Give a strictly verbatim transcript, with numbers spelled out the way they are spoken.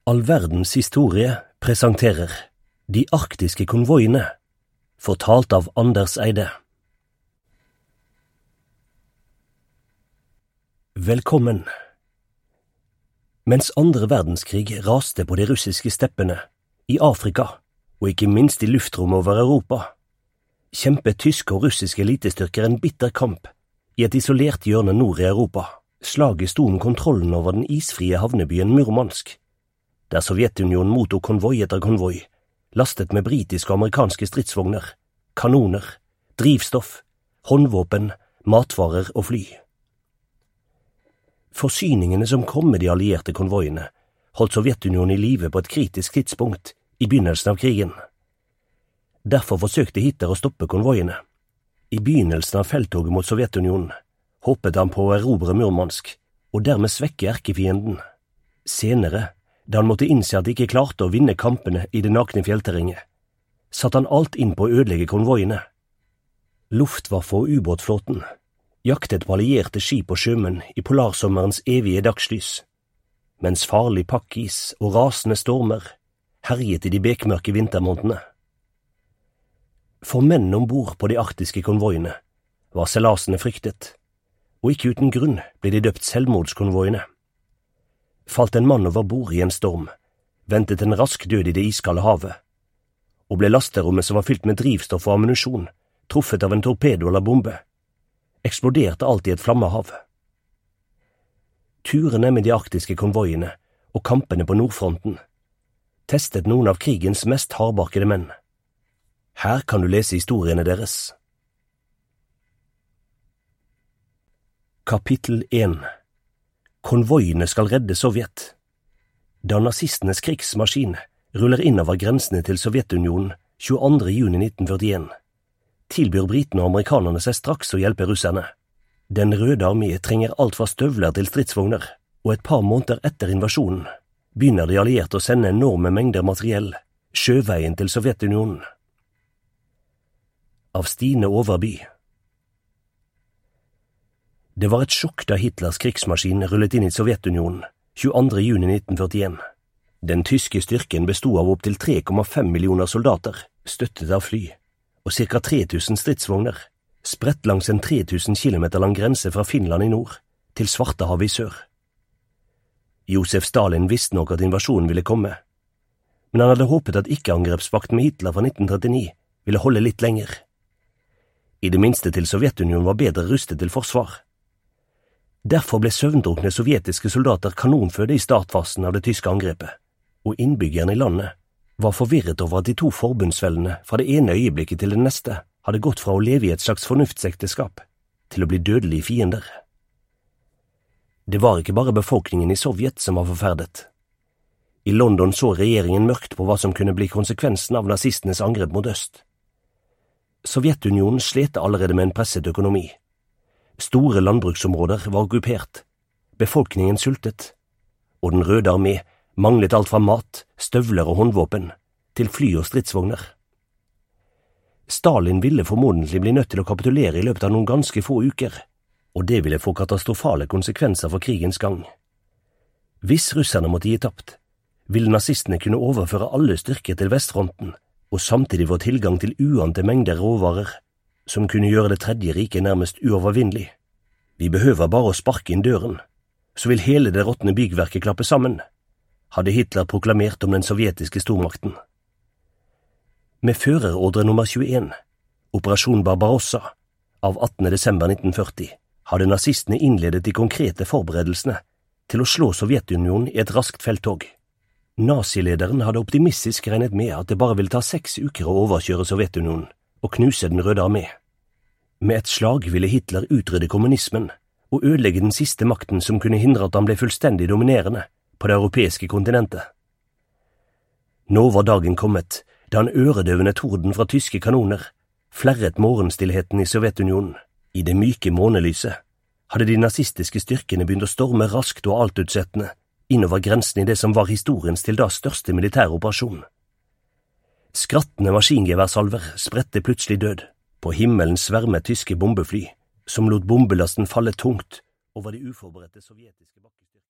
All verdens historie presenterer De arktiske konvoiene, fortalt av Anders Eide. Velkommen. Mens andre verdenskrig raste på de russiske steppene, i Afrika og ikke minst i luftrommet over Europa, kjempet tyske og russiske elitestyrker en bitter kamp i et isolert hjørne nord i Europa. Slaget sto om kontrollen over den isfrie havnebyen Murmansk, der Sovjetunionen mottok konvoi etter konvoi, lastet med britiske og amerikanske stridsvogner, kanoner, drivstoff, håndvåpen, matvarer og fly. Forsyningene som kom med de allierte konvoiene holdt Sovjetunionen i live på et kritisk tidspunkt i begynnelsen av krigen. Derfor forsøkte Hitler å stoppe konvoiene. I begynnelsen av felttoget mot Sovjetunionen håpet han på å erobre Murmansk og dermed svekke erkefienden. Senere, da han måtte innse at de ikke klarte å vinne kampene i det nakne fjellterrenget, satt han alt inn på å ødelegge konvoiene. Luftwaffe og ubåtflåten jaktet på allierte skip og sjømenn i polarsommerens evige dagslys, mens farlig pakkis og rasende stormer herjet i de bekmørke vintermånedene. For menn ombord på de arktiske konvoiene var seilasene fryktet, og ikke uten grunn ble de døpt selvmordskonvoiene. Falt en mann over bord i en storm, ventet en rask død i det iskalde havet, og ble lasterommet som var fylt med drivstoff og ammunisjon, truffet av en torpedo eller bombe, eksploderte alt i et flammehav. Turene med de arktiske konvoiene og kampene på Nordfronten testet noen av krigens mest hardbarkede menn. Her kan du lese historiene deres. Kapittel én. Konvoiene skal redde Sovjet. Da nazistenes krigsmaskin ruller inn over grensene til Sovjetunionen tjueandre juni nitten førtien, tilbyr britene og amerikanerne seg straks å hjelpe russerne. Den røde armé trenger alt fra støvler til stridsvogner, og et par måneder etter invasjonen begynner de allierte å sende enorme mengder materiell sjøveien til Sovjetunionen. Av Stine Overby. Det var et sjokk da Hitlers krigsmaskin rullet inn i Sovjetunionen tjueandre juni nitten førtien. Den tyske styrken bestod av opptil tre komma fem millioner soldater, støttet av fly, og ca tre tusen stridsvogner, spredt langs en tre tusen kilometer lang grense fra Finland i nord til Svartehavet i sør. Josef Stalin visste nok at invasjonen ville komme, men han hadde håpet at ikke-angrepspakten med Hitler fra nitten trettini ville holde litt lenger. I det minste til Sovjetunionen var bedre rustet til forsvar. Derfor ble søvndrukne sovjetiske soldater kanonføde i startfasen av det tyske angrepet, og innbyggerne i landet var forvirret over at de to forbundsvellene fra det ene øyeblikket til det neste hadde gått fra å leve i et slags fornuftsekteskap til å bli dødelige fiender. Det var ikke bare befolkningen i Sovjet som var forferdet. I London så regjeringen mørkt på hva som kunne bli konsekvensen av nazistenes angrep mot øst. Sovjetunionen slet allerede med en presset økonomi. Store landbruksområder var okkupert, befolkningen sultet, og den røde armé manglet alt fra mat, støvler og håndvåpen til fly og stridsvogner. Stalin ville formodentlig bli nødt til å kapitulere i løpet av noen ganske få uker, og det ville få katastrofale konsekvenser for krigens gang. Hvis russerne måtte gi tapt, ville nazistene kunne overføre alle styrker til vestfronten og samtidig få tilgang til uante mengder råvarer som kunne gjøre det tredje riket nærmest uovervinnelig. Vi behøver bare å sparke inn døren, så vil hele det råtne byggverket klappe sammen, hadde Hitler proklamert om den sovjetiske stormakten. Med førerordre nummer tjueen, Operasjon Barbarossa, av attende desember nitten førti, hadde nazistene innledet de konkrete forberedelsene til å slå Sovjetunionen i et raskt felttog. Nazilederen hadde optimistisk regnet med at det bare ville ta seks uker å overkjøre Sovjetunionen og knuse den røde armé. Med et slag ville Hitler utrydde kommunismen og ødelegge den siste makten som kunne hindre at han ble fullstendig dominerende på det europeiske kontinentet. Nå var dagen kommet da en øredøvende torden fra tyske kanoner flerret morgenstillheten i Sovjetunionen. I det myke månelyset hadde de nazistiske styrkene begynt å storme raskt og altutsettende innover grensen i det som var historiens til da største militære operasjon. Skrattende maskingeværsalver spredte plutselig død. På himmelen svermet tyske bombefly, som lot bombelasten falle tungt over de uforberedte sovjetiske bakkestyrker.